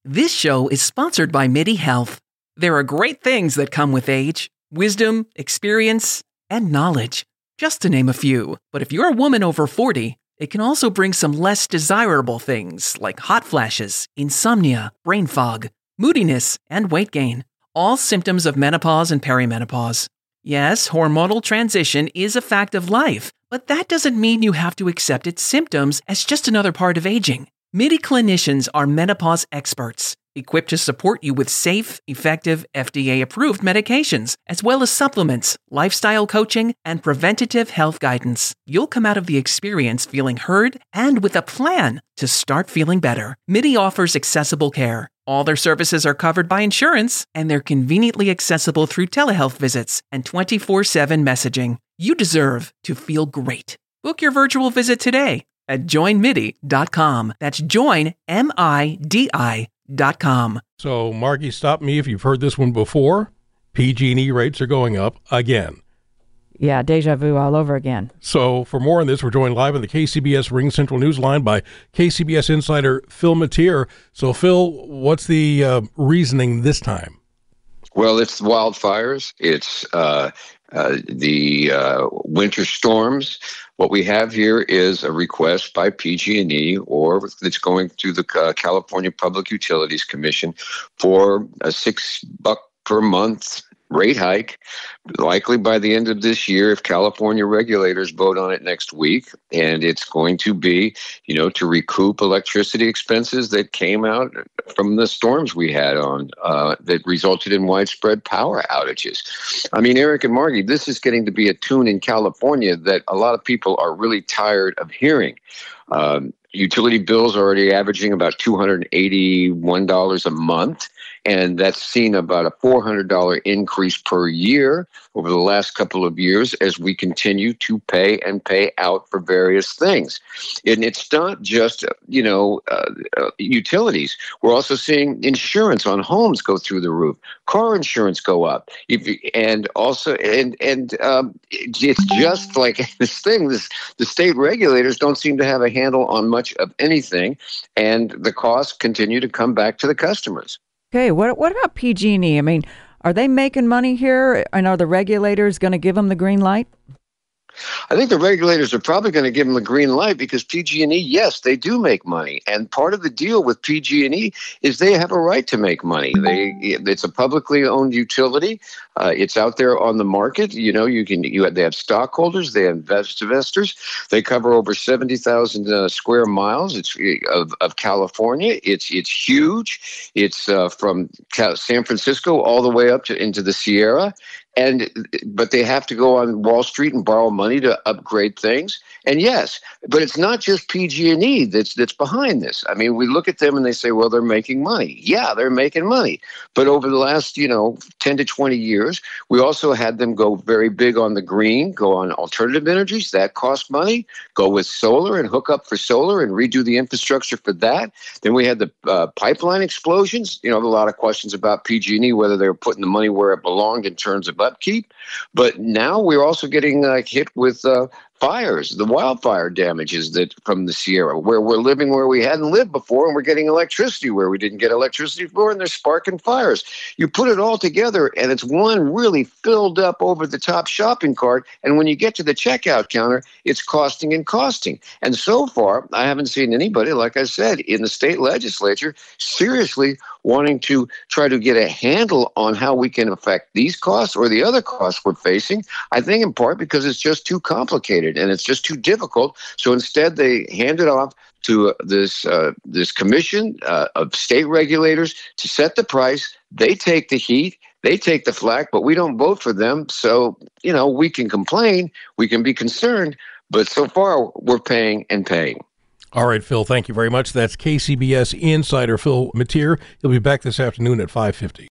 This show is sponsored by MIDI Health. There are great things that come with age: wisdom, experience, and knowledge, just to name a few. But if you're a woman over 40, it can also bring some less desirable things like hot flashes, insomnia, brain fog, moodiness, and weight gain. All symptoms of menopause and perimenopause. Yes, hormonal transition is a fact of life, but that doesn't mean you have to accept its symptoms as just another part of aging. MIDI clinicians are menopause experts, equipped to support you with safe, effective, FDA-approved medications, as well as supplements, lifestyle coaching, and preventative health guidance. You'll come out of the experience feeling heard and with a plan to start feeling better. MIDI offers accessible care. All their services are covered by insurance, and they're conveniently accessible through telehealth visits and 24/7 messaging. You deserve to feel great. Book your virtual visit today at joinmidi.com. That's joinmidi.com. So, Margie, stop me if you've heard this one before. PG&E rates are going up again. Yeah, deja vu all over again. So, for more on this, we're joined live on the KCBS Ring Central Newsline by KCBS insider Phil Matier. So, Phil, what's the reasoning this time? Well, it's wildfires. It's the winter storms. What we have here is a request by PG&E, or it's going through the California Public Utilities Commission, for a $6 per month rate hike, likely by the end of this year if California regulators vote on it next week. And it's going to be, to recoup electricity expenses that came out from the storms we had on that resulted in widespread power outages. I mean, Eric and Margie, this is getting to be a tune in California that a lot of people are really tired of hearing. Utility bills are already averaging about $281 a month, and that's seen about a $400 increase per year over the last couple of years as we continue to pay and pay out for various things. And it's not just, utilities. We're also seeing insurance on homes go through the roof, car insurance go up. It's just like this thing, the state regulators don't seem to have a handle on much of anything, and the costs continue to come back to the customers. Okay, what about PG&E? I mean, are they making money here, and are the regulators going to give them the green light? I think the regulators are probably going to give them the green light because PG&E, yes, they do make money. And part of the deal with PG&E is they have a right to make money. It's a publicly owned utility. It's out there on the market. They have stockholders, they have investors. They cover over 70,000 square miles of California. It's huge. It's from San Francisco all the way up into the Sierra. But they have to go on Wall Street and borrow money to upgrade things. And yes, but it's not just PG&E that's behind this. I mean, we look at them and they say, well, they're making money. Yeah, they're making money. But over the last, 10 to 20 years, we also had them go very big on the green, go on alternative energies. That cost money. Go with solar and hook up for solar and redo the infrastructure for that. Then we had the pipeline explosions. A lot of questions about PG&E, whether they were putting the money where it belonged in terms of upkeep. But now we're also getting hit with fires, the wildfire damages that from the Sierra, where we're living where we hadn't lived before, and we're getting electricity where we didn't get electricity before, and they're sparking fires. You put it all together, and it's one really filled up over-the-top shopping cart, and when you get to the checkout counter, it's costing and costing. And so far, I haven't seen anybody, like I said, in the state legislature seriously wanting to try to get a handle on how we can affect these costs or the other costs we're facing, I think in part because it's just too complicated and it's just too difficult. So instead, they hand it off to this commission of state regulators to set the price. They take the heat. They take the flack, but we don't vote for them. So, we can complain. We can be concerned. But so far, we're paying and paying. All right, Phil, thank you very much. That's KCBS insider Phil Matier. He'll be back this afternoon at 5:50.